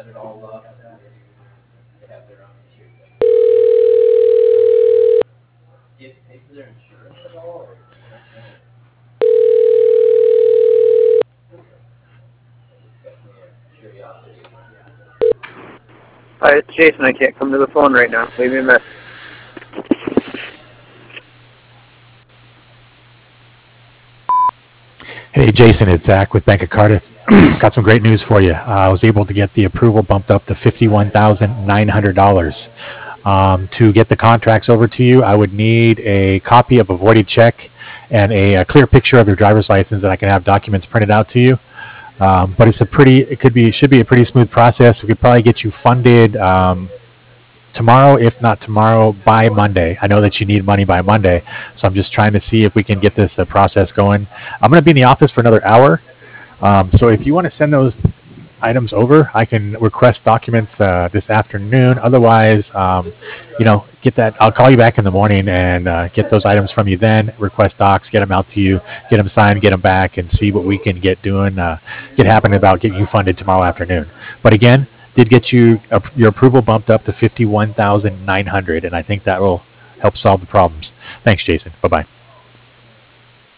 Hi, it's Jason. I can't come to the phone right now. Leave me a message. Hey, Jason, it's Zach with Bank of Cardiff. Got some great news for you. I was able to get the approval bumped up to $51,900. To get the contracts over to you, I would need a copy of a voided check and a clear picture of your driver's license that I can have documents printed out to you. But should be a pretty smooth process. We could probably get you funded tomorrow, if not tomorrow, by Monday. I know that you need money by Monday, so I'm just trying to see if we can get this process going. I'm going to be in the office for another hour, so if you want to send those items over, I can request documents this afternoon. Otherwise, get that. I'll call you back in the morning and get those items from you. Then request docs, get them out to you, get them signed, get them back, and see what we can get happening about getting you funded tomorrow afternoon. But again, did get your approval bumped up to $51,900, and I think that will help solve the problems. Thanks, Jason. Bye bye.